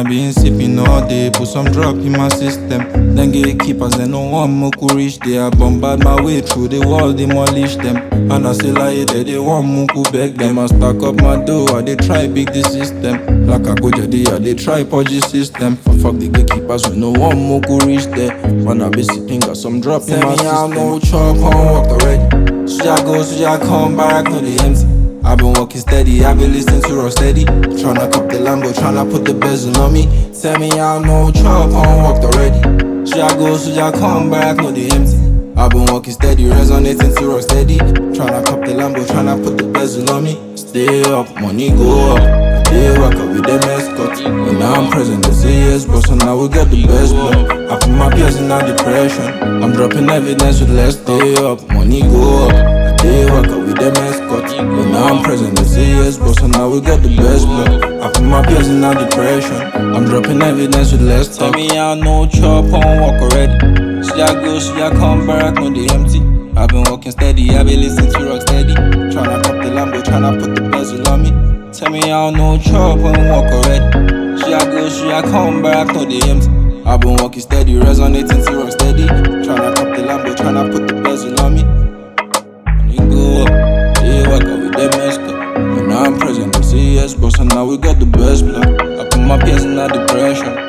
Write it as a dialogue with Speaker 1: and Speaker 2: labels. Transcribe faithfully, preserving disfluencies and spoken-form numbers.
Speaker 1: I been sipping all day, put some drop in my system. Then gatekeepers, they no one more could reach there. I bombard my way through the wall, demolish them. And I say like they, they want more could beg them. I stack up my dough, I they try big the system. Like I go jadi, I they try purge the system. Fuck, fuck the gatekeepers, we no one more could reach there. When I be sipping, got some drop in my system. No chop on walk already. So I go, so I come back, no the empty. I've been walking steady, I've been listening to Rocksteady. Tryna cop the Lambo, tryna put the bezel on me. Tell me I no chop on walked already. Should I go, should I come back, no the empty. I've been walking steady, resonating to Rocksteady. Tryna cop the Lambo, tryna put the bezel on me. Stay up, money go up. They work up with them escorts. When I'm present, they say yes, but so now we get the best blood. I put my peers in a depression. I'm dropping evidence with less. Stay up, money go up. They work out with them escorts. But now I'm present, they say yes, but so now we got the best blood. I put my peers in a depression. I'm dropping evidence with less talk. Tell me I no chop on walk already. See I go, see I come back, no the empty. I've been walking steady, I've been listening to Rocksteady. Tryna cop the Lambo, tryna put the bezel on me. Tell me I no chop on walk already. See I go, see I come back, no the empty. I've been walking steady, resonating to Rocksteady. Tryna cop the Lambo, tryna put the bezel on me. Go up, they work out with them escort. When I'm present, they say yes, but so now we got the best blood. I put my peers in a depression.